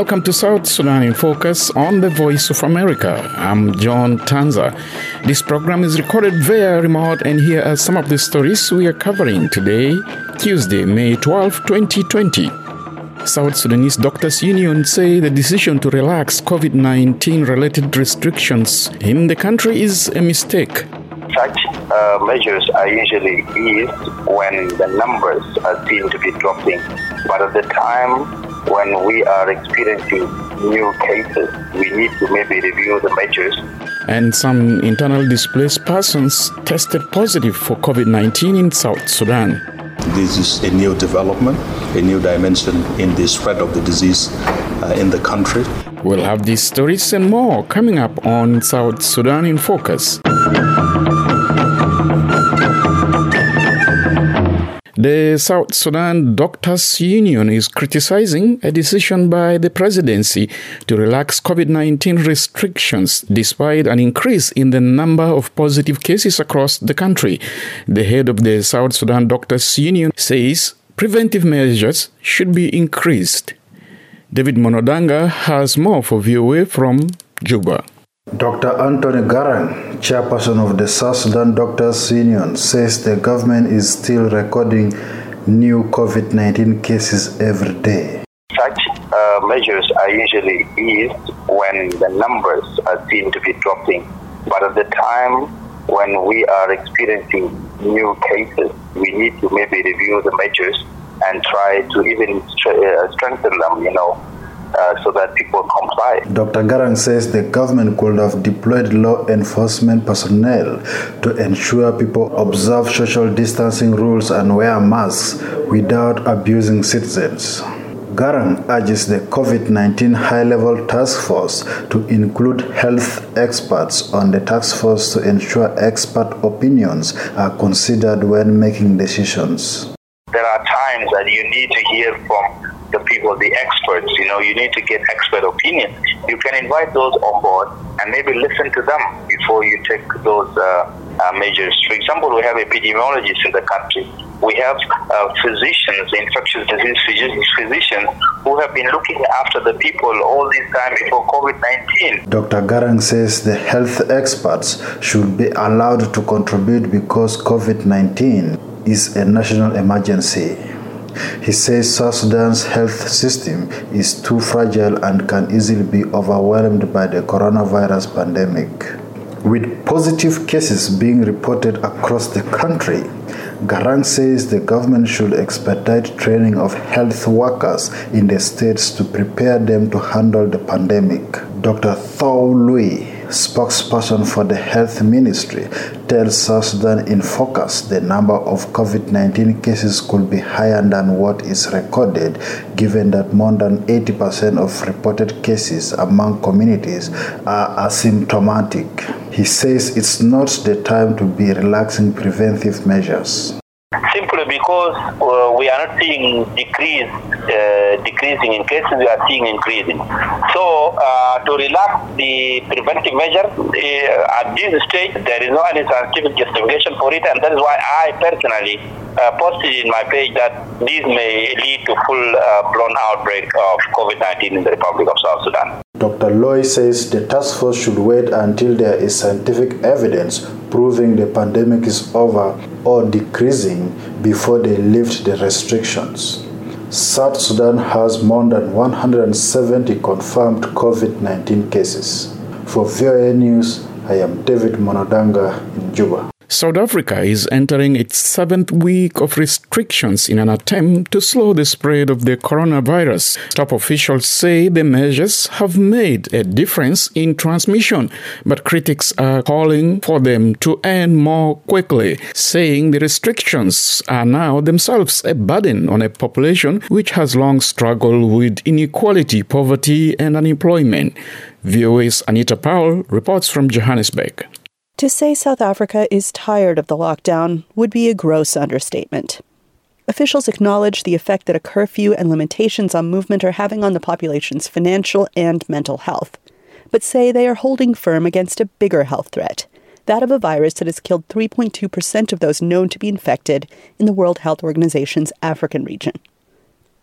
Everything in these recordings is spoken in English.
welcome to South Sudan in Focus on the Voice of America. I'm John Tanza. This program is recorded via remote, and here are some of the stories we are covering today, Tuesday, May 12, 2020. South Sudanese Doctors Union say the decision to relax COVID-19 related restrictions in the country is a mistake. Such measures are usually eased when the numbers are seen to be dropping. But at the time when we are experiencing new cases, we need to maybe review the measures. And some internal displaced persons tested positive for COVID-19 in South Sudan. This is a new development, a new dimension in the spread of the disease in the country. We'll have these stories and more coming up on South Sudan in Focus. The South Sudan Doctors Union is criticizing a decision by the presidency to relax COVID-19 restrictions despite an increase in the number of positive cases across the country. The head of the South Sudan Doctors Union says preventive measures should be increased. David Monodanga has more for VOA from Juba. Dr. Anthony Garang, chairperson of the South Sudan Doctors Union, says the government is still recording new COVID-19 cases every day. Such measures are usually eased when the numbers are seen to be dropping. But at the time when we are experiencing new cases, we need to maybe review the measures and try to even strengthen them, so that people comply. Dr. Garang says the government could have deployed law enforcement personnel to ensure people observe social distancing rules and wear masks without abusing citizens. Garang urges the COVID-19 high-level task force to include health experts on the task force to ensure expert opinions are considered when making decisions. There are times that you need to hear from the people, the experts, you need to get expert opinion. You can invite those on board and maybe listen to them before you take those measures. For example, we have epidemiologists in the country. We have physicians, infectious disease physicians, who have been looking after the people all this time before COVID-19. Dr. Garang says the health experts should be allowed to contribute because COVID-19 is a national emergency. He says South Sudan's health system is too fragile and can easily be overwhelmed by the coronavirus pandemic. With positive cases being reported across the country, Garang says the government should expedite training of health workers in the states to prepare them to handle the pandemic. Dr. Thao Lui, spokesperson for the Health Ministry, tells South Sudan in Focus the number of COVID-19 cases could be higher than what is recorded, given that more than 80% of reported cases among communities are asymptomatic. He says it's not the time to be relaxing preventive measures. Simply because we are not seeing decreasing in cases, we are seeing increasing. So to relax the preventive measure, at this stage, there is no any scientific justification for it, and that is why I personally posted in my page that this may lead to full-blown outbreak of COVID-19 in the Republic of South Sudan. Dr. Loy says the task force should wait until there is scientific evidence proving the pandemic is over or decreasing before they lift the restrictions. South Sudan has more than 170 confirmed COVID-19 cases. For VOA News, I am David Monodanga in Juba. South Africa is entering its 7th week of restrictions in an attempt to slow the spread of the coronavirus. Top officials say the measures have made a difference in transmission, but critics are calling for them to end more quickly, saying the restrictions are now themselves a burden on a population which has long struggled with inequality, poverty, and unemployment. VOA's Anita Powell reports from Johannesburg. To say South Africa is tired of the lockdown would be a gross understatement. Officials acknowledge the effect that a curfew and limitations on movement are having on the population's financial and mental health, but say they are holding firm against a bigger health threat, that of a virus that has killed 3.2% of those known to be infected in the World Health Organization's African region.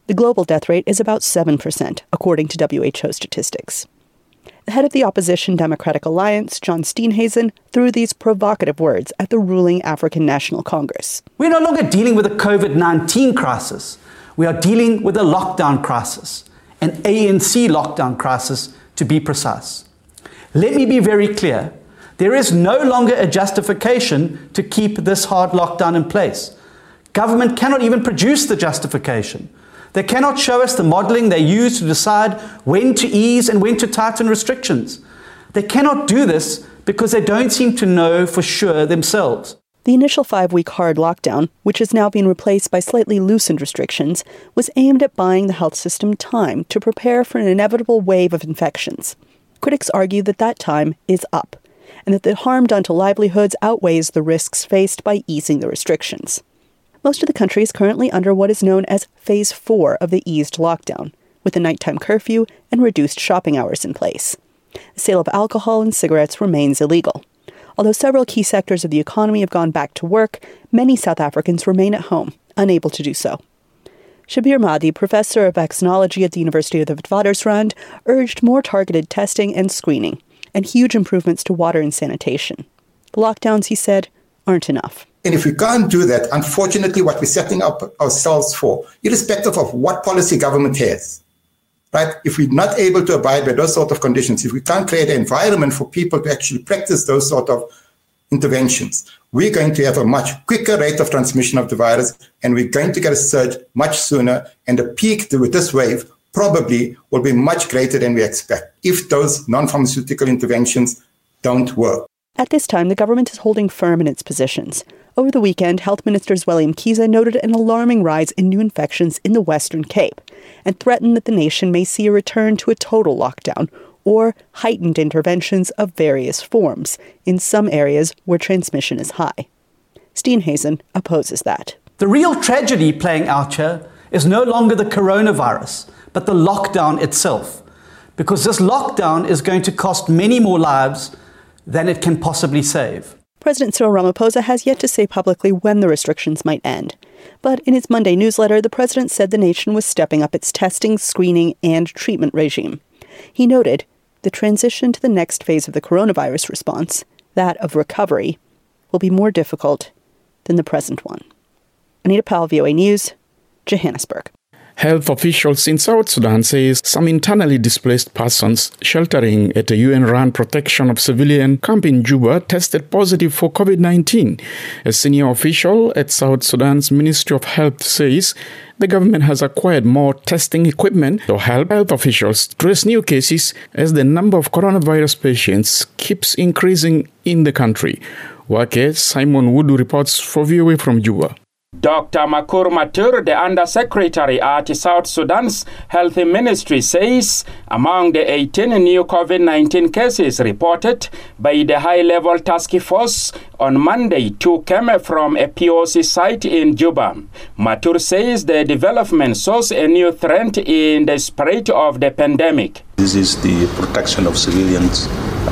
The global death rate is about 7%, according to WHO statistics. The head of the opposition Democratic Alliance, John Steenhuisen, threw these provocative words at the ruling African National Congress. We're no longer dealing with a COVID-19 crisis. We are dealing with a lockdown crisis, an ANC lockdown crisis, to be precise. Let me be very clear. There is no longer a justification to keep this hard lockdown in place. Government cannot even produce the justification. They cannot show us the modeling they use to decide when to ease and when to tighten restrictions. They cannot do this because they don't seem to know for sure themselves. The initial 5-week hard lockdown, which has now been replaced by slightly loosened restrictions, was aimed at buying the health system time to prepare for an inevitable wave of infections. Critics argue that that time is up, and that the harm done to livelihoods outweighs the risks faced by easing the restrictions. Most of the country is currently under what is known as Phase 4 of the eased lockdown, with a nighttime curfew and reduced shopping hours in place. The sale of alcohol and cigarettes remains illegal. Although several key sectors of the economy have gone back to work, many South Africans remain at home, unable to do so. Shabir Mahdi, professor of vaccinology at the University of the Witwatersrand, urged more targeted testing and screening, and huge improvements to water and sanitation. The lockdowns, he said, aren't enough. And if we can't do that, unfortunately, what we're setting up ourselves for, irrespective of what policy government has, right? If we're not able to abide by those sort of conditions, if we can't create an environment for people to actually practice those sort of interventions, we're going to have a much quicker rate of transmission of the virus, and we're going to get a surge much sooner, and the peak with this wave probably will be much greater than we expect if those non-pharmaceutical interventions don't work. At this time, the government is holding firm in its positions. Over the weekend, Health Minister Zweli Mkhize noted an alarming rise in new infections in the Western Cape and threatened that the nation may see a return to a total lockdown or heightened interventions of various forms in some areas where transmission is high. Steenhuisen opposes that. The real tragedy playing out here is no longer the coronavirus, but the lockdown itself, because this lockdown is going to cost many more lives than it can possibly save. President Cyril Ramaphosa has yet to say publicly when the restrictions might end. But in his Monday newsletter, the president said the nation was stepping up its testing, screening, and treatment regime. He noted the transition to the next phase of the coronavirus response, that of recovery, will be more difficult than the present one. Anita Powell, VOA News, Johannesburg. Health officials in South Sudan say some internally displaced persons sheltering at a UN-run protection of civilian camp in Juba tested positive for COVID-19. A senior official at South Sudan's Ministry of Health says the government has acquired more testing equipment to help health officials trace new cases as the number of coronavirus patients keeps increasing in the country. Wake Simon Wudu reports for VOA from Juba. Dr. Makur Matur, the Undersecretary at South Sudan's Health Ministry, says among the 18 new COVID-19 cases reported by the high-level task force on Monday, 2 came from a POC site in Juba. Matur says the development shows a new trend in the spread of the pandemic. This is the protection of civilians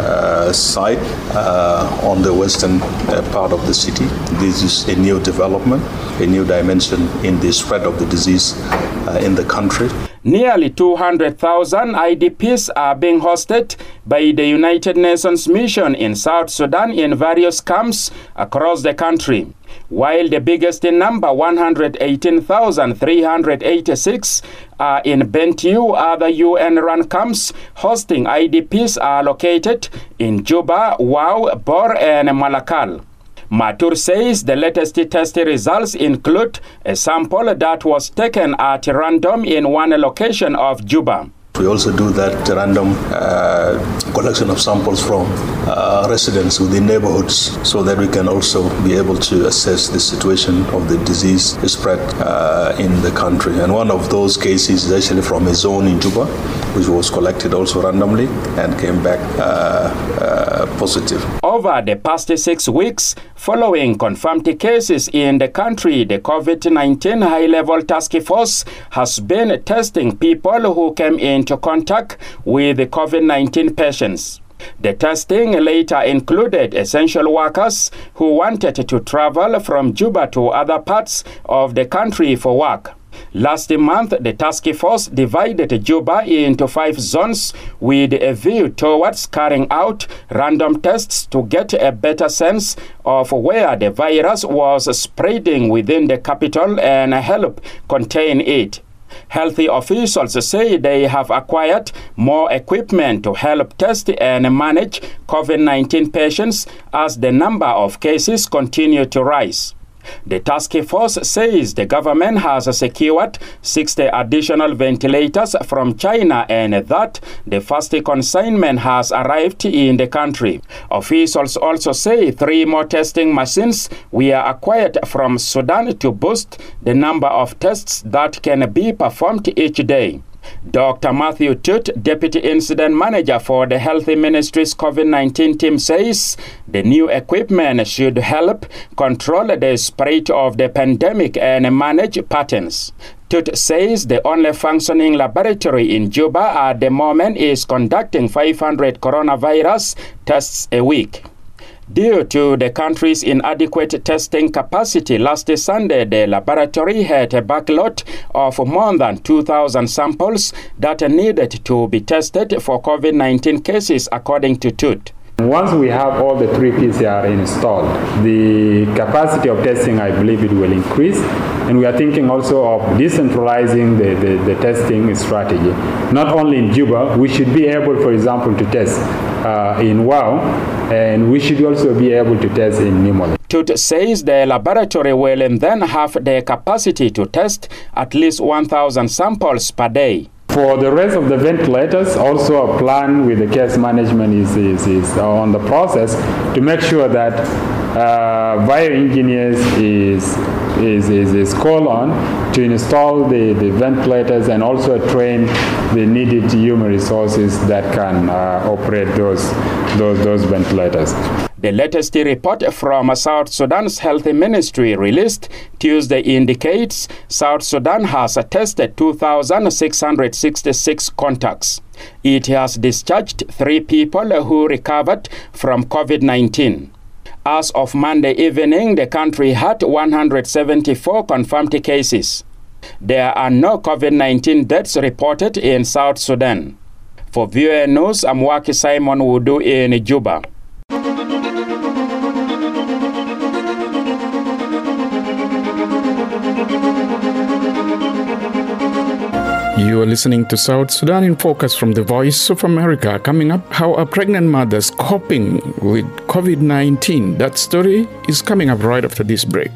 site on the western part of the city. This is a new development, a new dimension in the spread of the disease in the country. Nearly 200,000 IDPs are being hosted by the United Nations mission in South Sudan in various camps across the country. While the biggest in number, 118,386, are in Bentiu, other UN-run camps hosting IDPs are located in Juba, Wau, Bor, and Malakal. Matur says the latest test results include a sample that was taken at random in one location of Juba. We also do that random collection of samples from residents within neighborhoods so that we can also be able to assess the situation of the disease spread in the country. And one of those cases is actually from a zone in Juba, which was collected also randomly and came back positive. Over the past 6 weeks, following confirmed cases in the country, the COVID-19 high-level task force has been testing people who came into contact with the COVID-19 patients. The testing later included essential workers who wanted to travel from Juba to other parts of the country for work. Last month, the task force divided Juba into 5 zones with a view towards carrying out random tests to get a better sense of where the virus was spreading within the capital and help contain it. Health officials say they have acquired more equipment to help test and manage COVID-19 patients as the number of cases continue to rise. The task force says the government has secured 60 additional ventilators from China and that the first consignment has arrived in the country. Officials also say 3 more testing machines were acquired from Sudan to boost the number of tests that can be performed each day. Dr. Matthew Tut, Deputy Incident Manager for the Health Ministry's COVID-19 team, says the new equipment should help control the spread of the pandemic and manage patterns. Tut says the only functioning laboratory in Juba at the moment is conducting 500 coronavirus tests a week. Due to the country's inadequate testing capacity, last Sunday the laboratory had a backlog of more than 2,000 samples that needed to be tested for COVID-19 cases, according to Tut. Once we have all the 3 PCR installed, the capacity of testing, I believe it will increase. And we are thinking also of decentralizing the testing strategy. Not only in Juba, we should be able, for example, to test in Wau, and we should also be able to test in Nimole. Tut says the laboratory will then have the capacity to test at least 1,000 samples per day. For the rest of the ventilators, also a plan with the case management is on the process to make sure that bioengineers is called on to install the ventilators and also train the needed human resources that can operate those ventilators. The latest report from South Sudan's Health Ministry released Tuesday indicates South Sudan has tested 2,666 contacts. It has discharged 3 people who recovered from COVID-19. As of Monday evening, the country had 174 confirmed cases. There are no COVID-19 deaths reported in South Sudan. For VOA News, I'm Waki Simon Wudu in Juba. You are listening to South Sudan in Focus from the Voice of America. Coming up, how are pregnant mothers coping with COVID-19? That story is coming up right after this break.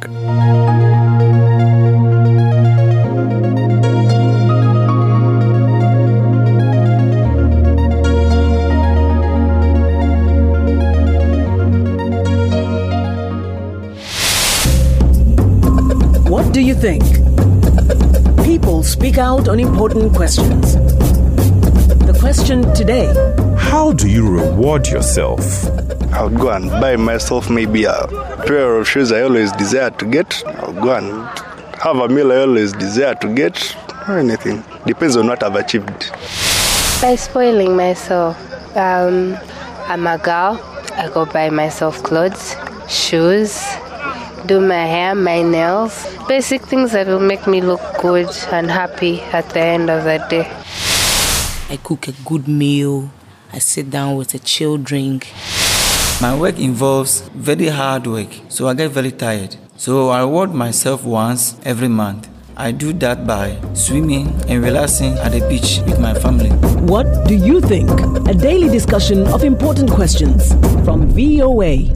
What do you think? People speak out on important questions. The question today: how do you reward yourself? I would go and buy myself maybe a pair of shoes I always desire to get. I'll go and have a meal I always desire to get, or anything. Depends on what I've achieved. By spoiling myself. I'm a girl. I go buy myself clothes, shoes, do my hair, my nails. Basic things that will make me look good and happy at the end of the day. I cook a good meal. I sit down with a chill drink. My work involves very hard work, so I get very tired. So I reward myself once every month. I do that by swimming and relaxing at the beach with my family. What do you think? A daily discussion of important questions from VOA.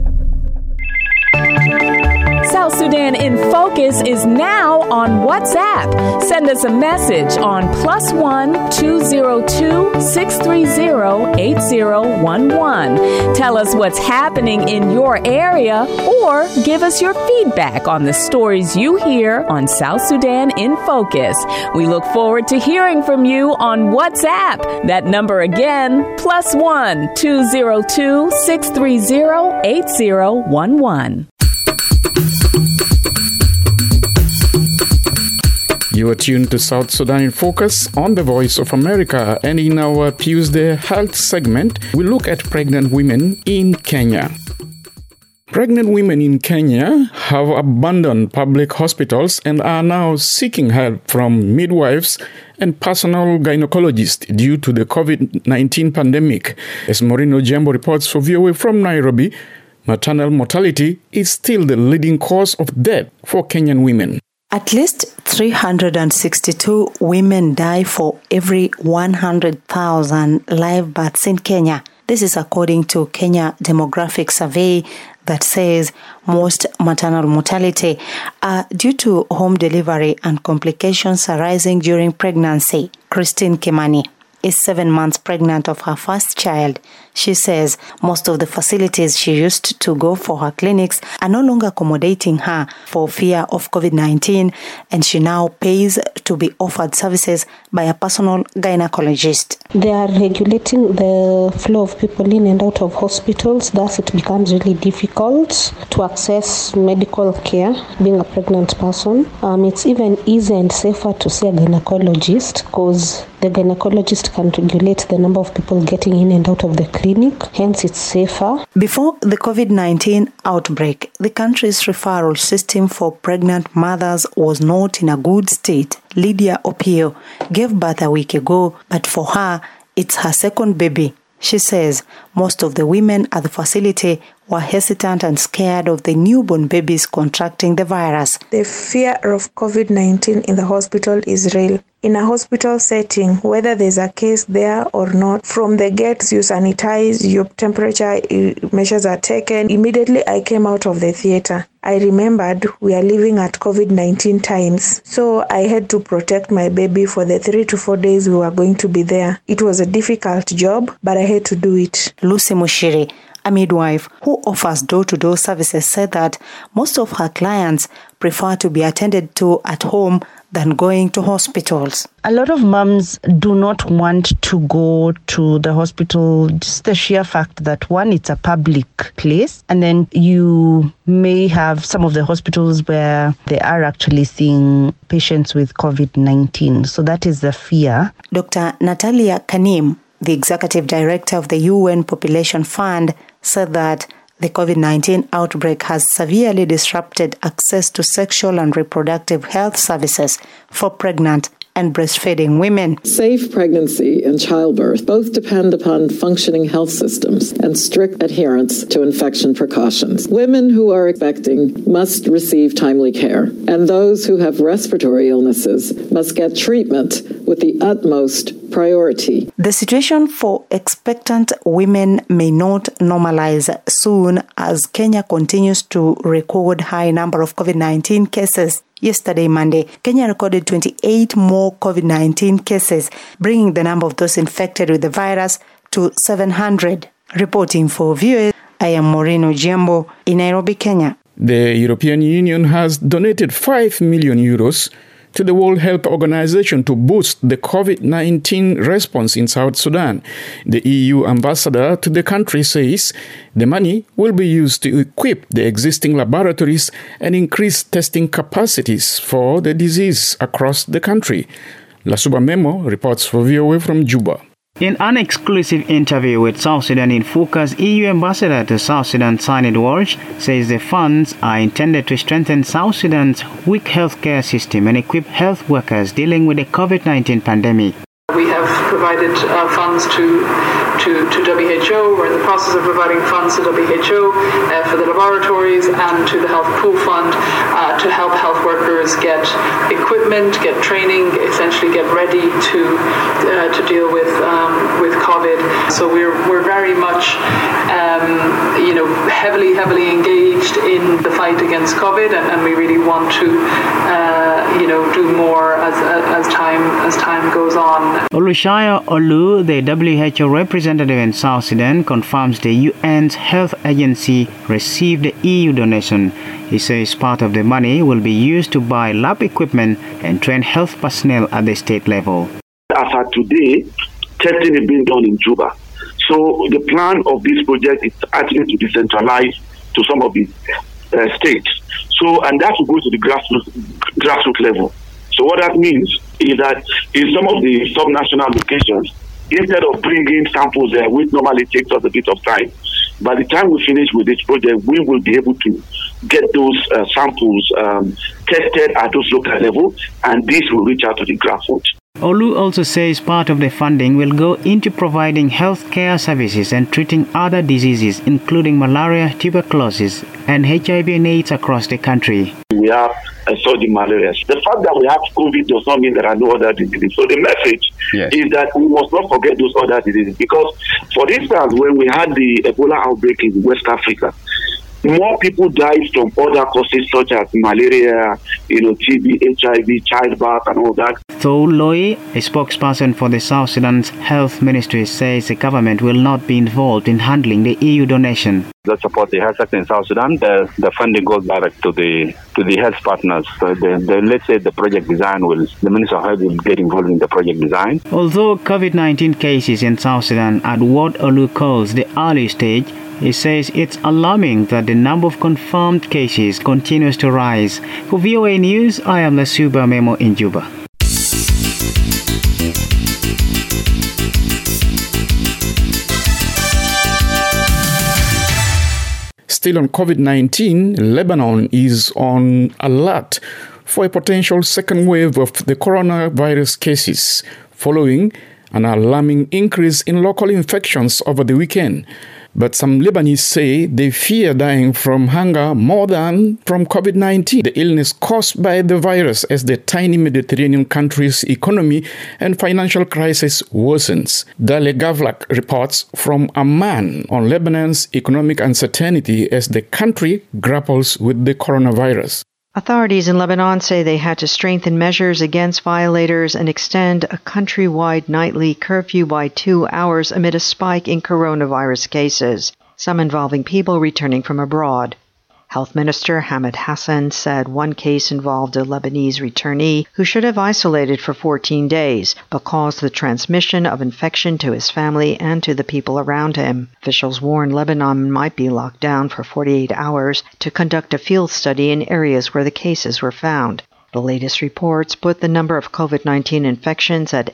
South Sudan in Focus is now on WhatsApp. Send us a message on +1 202 630 8011. Tell us what's happening in your area or give us your feedback on the stories you hear on South Sudan in Focus. We look forward to hearing from you on WhatsApp. That number again, +1 202 630 8011. You are tuned to South Sudan in Focus on the Voice of America, and in our Tuesday Health segment, we look at pregnant women in Kenya. Pregnant women in Kenya have abandoned public hospitals and are now seeking help from midwives and personal gynecologists due to the COVID-19 pandemic. As Morino Jambo reports for VOA from Nairobi, maternal mortality is still the leading cause of death for Kenyan women. At least 362 women die for every 100,000 live births in Kenya. This is according to Kenya Demographic Survey that says most maternal mortality are due to home delivery and complications arising during pregnancy. Christine Kimani is 7 months pregnant of her first child. She says most of the facilities she used to go for her clinics are no longer accommodating her for fear of COVID-19, and she now pays to be offered services by a personal gynecologist. They are regulating the flow of people in and out of hospitals, thus it becomes really difficult to access medical care being a pregnant person. It's even easier and safer to see a gynecologist because the gynecologist can regulate the number of people getting in and out of the clinic, hence it's safer. Before the COVID-19 outbreak, the country's referral system for pregnant mothers was not in a good state. Lydia Opio gave birth a week ago, but for her, it's her second baby. She says most of the women at the facility were hesitant and scared of the newborn babies contracting the virus. The fear of COVID-19 in the hospital is real. In a hospital setting, whether there's a case there or not, from the gates you sanitize, your temperature measures are taken. Immediately I came out of the theater. I remembered we are living at COVID-19 times, so I had to protect my baby for the 3 to 4 days we were going to be there. It was a difficult job, but I had to do it. Lucy Mushiri, a midwife who offers door-to-door services, said that most of her clients prefer to be attended to at home than going to hospitals. A lot of moms do not want to go to the hospital, just the sheer fact that, one, it's a public place, and then you may have some of the hospitals where they are actually seeing patients with COVID-19. So that is the fear. Dr. Natalia Kanim, the executive director of the UN Population Fund, said that the COVID-19 outbreak has severely disrupted access to sexual and reproductive health services for pregnant and breastfeeding women. Safe pregnancy and childbirth both depend upon functioning health systems and strict adherence to infection precautions. Women who are expecting must receive timely care, and those who have respiratory illnesses must get treatment with the utmost priority. The situation for expectant women may not normalize soon as Kenya continues to record high number of COVID-19 cases. Yesterday, Monday, Kenya recorded 28 more COVID-19 cases, bringing the number of those infected with the virus to 700. Reporting for VOA, I am Morino Jambo in Nairobi, Kenya. The European Union has donated 5 million euros to the World Health Organization to boost the COVID-19 response in South Sudan. The EU ambassador to the country says the money will be used to equip the existing laboratories and increase testing capacities for the disease across the country. Lasuba Memo reports for VOA from Juba. In an exclusive interview with South Sudan in Focus, EU Ambassador to South Sudan, Sanid Walsh, says the funds are intended to strengthen South Sudan's weak healthcare system and equip health workers dealing with the COVID-19 pandemic. We have provided funds to WHO. We're in the process of providing funds to WHO for the laboratories and to the Health Pool Fund to help health workers get equipment, get training, essentially get ready to deal with COVID. So we're very much heavily engaged in the fight against COVID, and we really want to do more as time goes on. Olushaya Olu, the WHO representative in South Sudan, confirms the UN's health agency received the EU donation. He says part of the money will be used to buy lab equipment and train health personnel at the state level. As of today, testing is being done in Juba. So the plan of this project is actually to decentralize to some of the states. So, and that will go to the grassroots level. So what that means is that in some of the subnational locations, instead of bringing samples there, which normally takes us a bit of time, by the time we finish with this project, we will be able to get those samples tested at those local level, and this will reach out to the grassroots. Olu also says part of the funding will go into providing health care services and treating other diseases, including malaria, tuberculosis, and HIV and AIDS across the country. We have the malaria. The fact that we have COVID does not mean there are no other diseases. So the message is that we must not forget those other diseases. Because, for instance, when we had the Ebola outbreak in West Africa, more people died from other causes such as malaria, TB, HIV, childbirth, and all that. Though Loy, a spokesperson for the South Sudan's health ministry, says the government will not be involved in handling the EU donation. Let's support the health sector in South Sudan. The funding goes direct to the health partners. So let's say the project design the Minister of Health will get involved in the project design. Although COVID-19 cases in South Sudan are at what Olu calls the early stage, he says it's alarming that the number of confirmed cases continues to rise. For VOA News, I am Lasuba Memo in Juba. Still on COVID-19, Lebanon is on alert for a potential second wave of the coronavirus cases following an alarming increase in local infections over the weekend. But some Lebanese say they fear dying from hunger more than from COVID-19, the illness caused by the virus, as the tiny Mediterranean country's economy and financial crisis worsens. Dale Gavlak reports from Amman on Lebanon's economic uncertainty as the country grapples with the coronavirus. Authorities in Lebanon say they had to strengthen measures against violators and extend a countrywide nightly curfew by 2 hours amid a spike in coronavirus cases, some involving people returning from abroad. Health Minister Hamid Hassan said one case involved a Lebanese returnee who should have isolated for 14 days, but caused the transmission of infection to his family and to the people around him. Officials warned Lebanon might be locked down for 48 hours to conduct a field study in areas where the cases were found. The latest reports put the number of COVID-19 infections at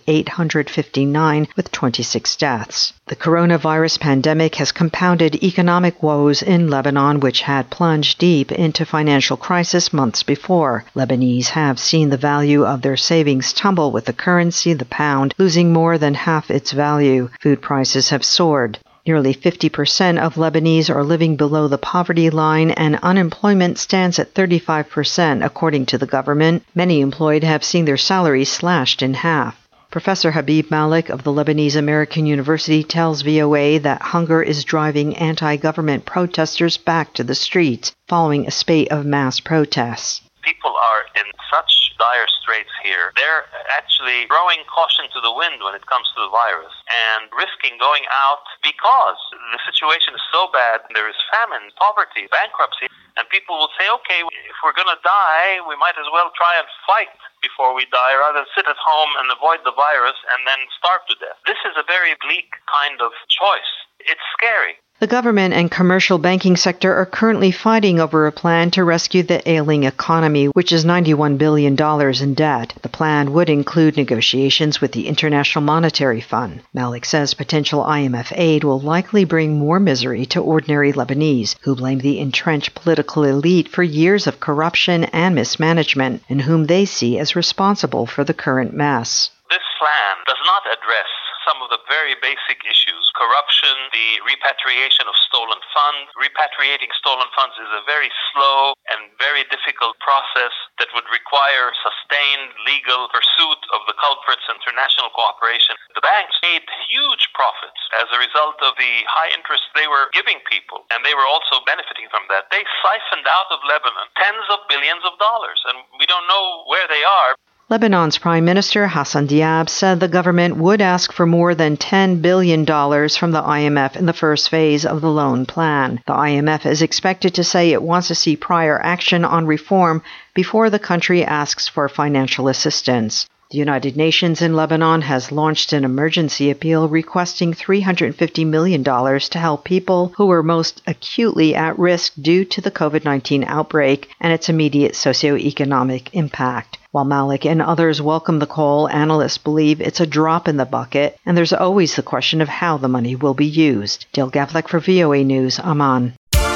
859 with 26 deaths. The coronavirus pandemic has compounded economic woes in Lebanon, which had plunged deep into financial crisis months before. Lebanese have seen the value of their savings tumble, with the currency, the pound, losing more than half its value. Food prices have soared. Nearly 50% of Lebanese are living below the poverty line, and unemployment stands at 35%, according to the government. Many employed have seen their salaries slashed in half. Professor Habib Malik of the Lebanese American University tells VOA that hunger is driving anti-government protesters back to the streets, following a spate of mass protests. People are in such dire straits here. They're actually throwing caution to the wind when it comes to the virus and risking going out because the situation is so bad. There is famine, poverty, bankruptcy, and people will say, okay, if we're going to die, we might as well try and fight before we die rather than sit at home and avoid the virus and then starve to death. This is a very bleak kind of choice. It's scary. The government and commercial banking sector are currently fighting over a plan to rescue the ailing economy, which is $91 billion in debt. The plan would include negotiations with the International Monetary Fund. Malik says potential IMF aid will likely bring more misery to ordinary Lebanese, who blame the entrenched political elite for years of corruption and mismanagement, and whom they see as responsible for the current mess. This plan does not address some of the very basic issues. Corruption, the repatriation of stolen funds. Repatriating stolen funds is a very slow and very difficult process that would require sustained legal pursuit of the culprits and international cooperation. The banks made huge profits as a result of the high interest they were giving people, and they were also benefiting from that. They siphoned out of Lebanon tens of billions of dollars, and we don't know where they are. Lebanon's Prime Minister Hassan Diab said the government would ask for more than $10 billion from the IMF in the first phase of the loan plan. The IMF is expected to say it wants to see prior action on reform before the country asks for financial assistance. The United Nations in Lebanon has launched an emergency appeal requesting $350 million to help people who are most acutely at risk due to the COVID-19 outbreak and its immediate socioeconomic impact. While Malik and others welcome the call, analysts believe it's a drop in the bucket, and there's always the question of how the money will be used. Dale Gavlik for VOA News, Amman.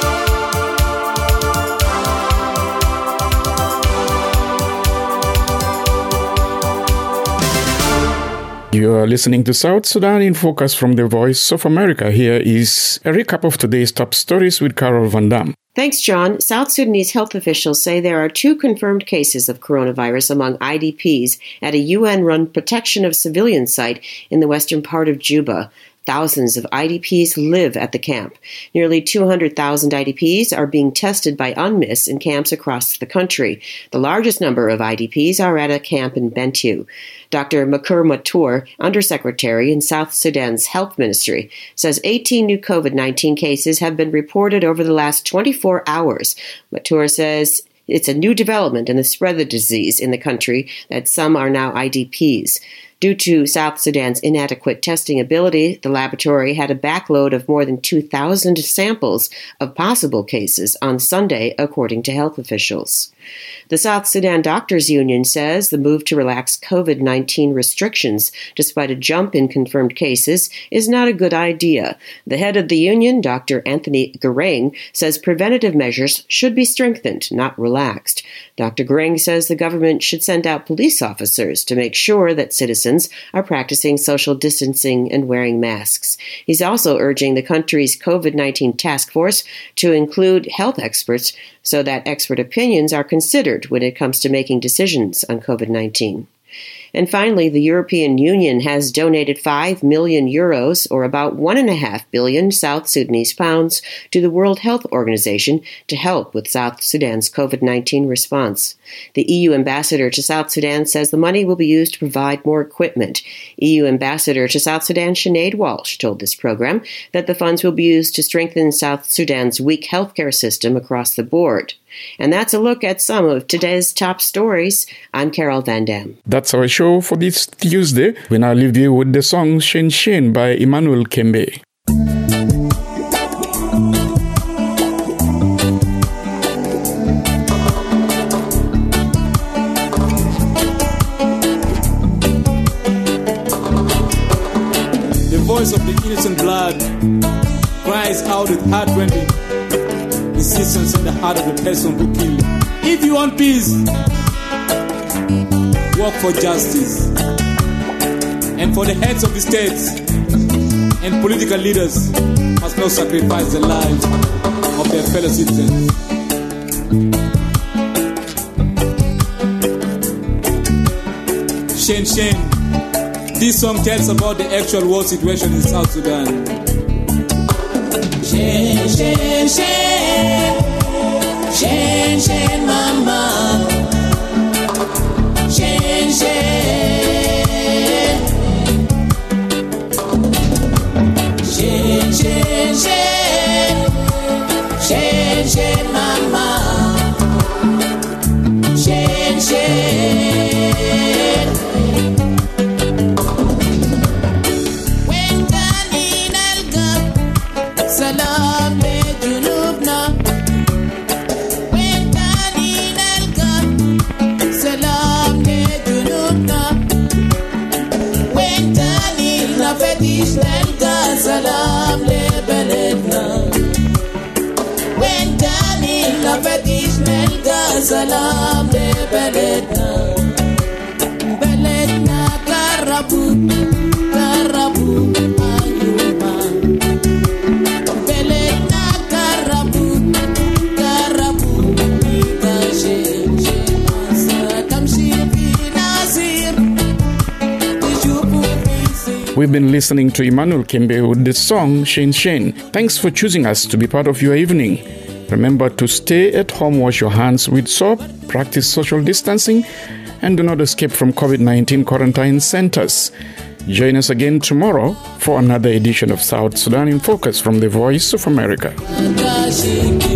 You are listening to South Sudan in Focus from the Voice of America. Here is a recap of today's top stories with Carol Van Dam. Thanks, John. South Sudanese health officials say there are 2 confirmed cases of coronavirus among IDPs at a UN-run protection of civilians site in the western part of Juba. Thousands of IDPs live at the camp. Nearly 200,000 IDPs are being tested by UNMISS in camps across the country. The largest number of IDPs are at a camp in Bentiu. Dr. Makur Matur, Undersecretary in South Sudan's Health Ministry, says 18 new COVID-19 cases have been reported over the last 24 hours. Matur says it's a new development in the spread of the disease in the country that some are now IDPs. Due to South Sudan's inadequate testing ability, the laboratory had a backload of more than 2,000 samples of possible cases on Sunday, according to health officials. The South Sudan Doctors Union says the move to relax COVID-19 restrictions, despite a jump in confirmed cases, is not a good idea. The head of the union, Dr. Anthony Garang, says preventative measures should be strengthened, not relaxed. Dr. Garang says the government should send out police officers to make sure that citizens are practicing social distancing and wearing masks. He's also urging the country's COVID-19 task force to include health experts so that expert opinions are considered when it comes to making decisions on COVID-19. And finally, the European Union has donated 5 million euros, or about 1.5 billion South Sudanese pounds, to the World Health Organization to help with South Sudan's COVID-19 response. The EU ambassador to South Sudan says the money will be used to provide more equipment. EU ambassador to South Sudan, Sinead Walsh, told this program that the funds will be used to strengthen South Sudan's weak healthcare system across the board. And that's a look at some of today's top stories. I'm Carol Van Dam. That's our show for this Tuesday. We now leave you with the song Shen Shen by Emmanuel Kembe. The voice of the innocent blood cries out with heart-rending insistence in the heart of the person who killed. If you want peace, work for justice. And for the heads of the states and political leaders must not sacrifice the lives of their fellow citizens. Shen Shen. This song tells about the actual war situation in South Sudan. Shen, Shen, Shen, Shen, Shen, Mama, Shen, Shen, Shen, Shen, Shen, Shen, Shen, Mama, Shen, Shen. Salam le junubna, wentani nalga. Salam le junubna, wentani la fetish nalga. Salam le beledna, wentani la fetish nalga. Salam le beledna, beledna karabu, karabu. We've been listening to Emmanuel Kembe with the song Shen Shen. Thanks for choosing us to be part of your evening. Remember to stay at home, wash your hands with soap, practice social distancing, and do not escape from COVID-19 quarantine centers. Join us again tomorrow for another edition of South Sudan in Focus from the Voice of America.